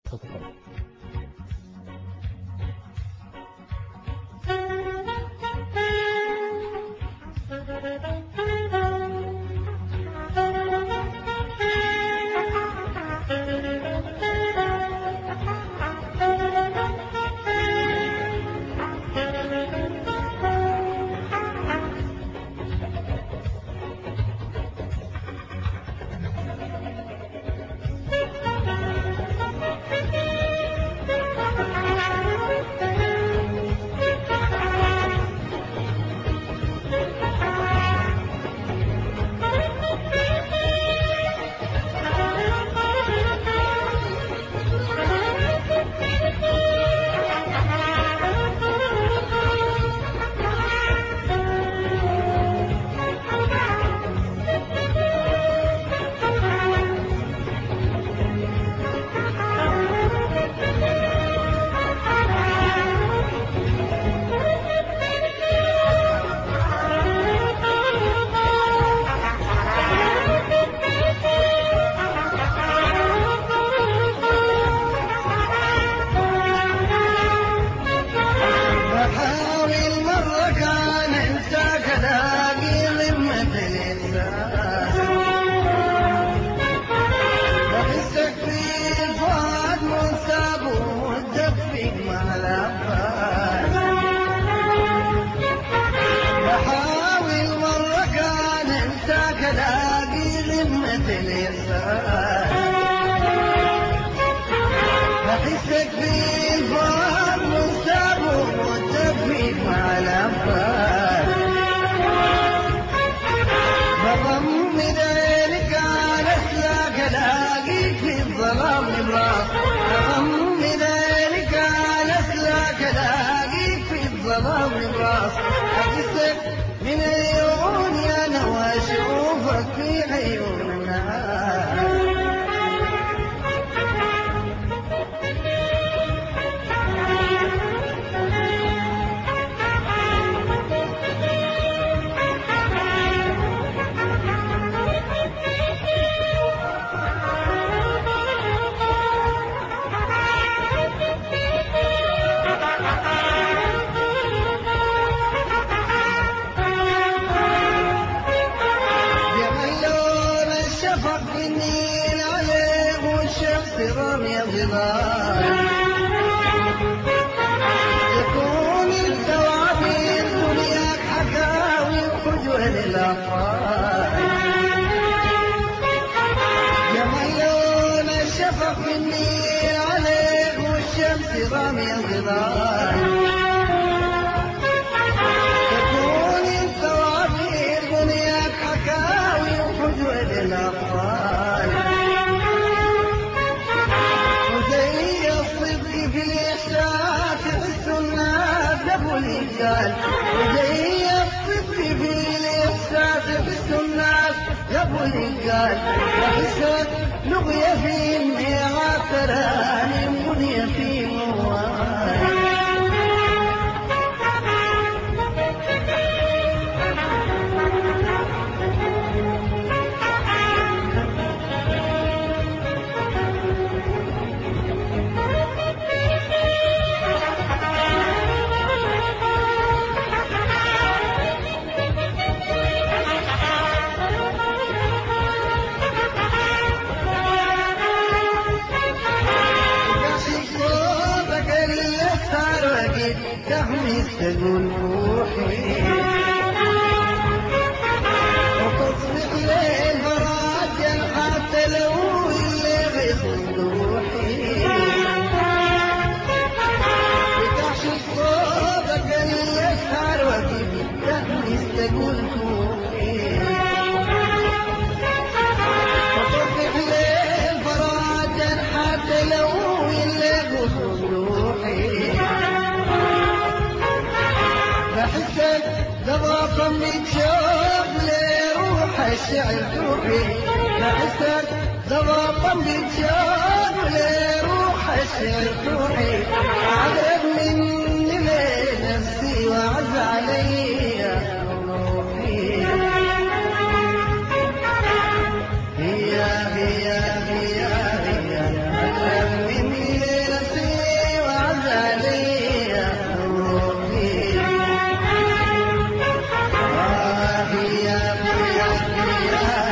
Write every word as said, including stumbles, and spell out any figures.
تفضل. بحسك في الفؤاد مصاب والتفريق مع الأبطال. بضم ذلك على أسلاك ألاقيك في الظلام نبراس. بضم ذلك على أسلاك ألاقيك في الظلام نبراس. أحسك من عيوني أنا وأشوفك في عيون الناس. رمي الظلال يكون الثوابين دنياك حكاوي وحجوه للأطفال. يا ملون الشفق مني عليك والشمس رمي الظلال يكون الثوابين دنياك حكاوي وحجوه للأطفال. قال وزي الطفل في الإحساس في الناس يا ابوي قال وحسك لغية في الميعاد تراني منية في موال. تحمس تقول روحي وتصبح ليل فراجا حتى لو اللي غيظ روحي. بتحشد صوتك اللي يسهر وكيف تحمس تقول روحي وتصبح ليل فراجا حتى لو اللي غيظ روحي. بحسك ضبابا من شوق لروح الشعر تروحي. بحسك ضبابا من شوق لروح الشعر تروحي. عذب مني لنفسي وعز علي روحي. هي هي هي هي عذب مني يا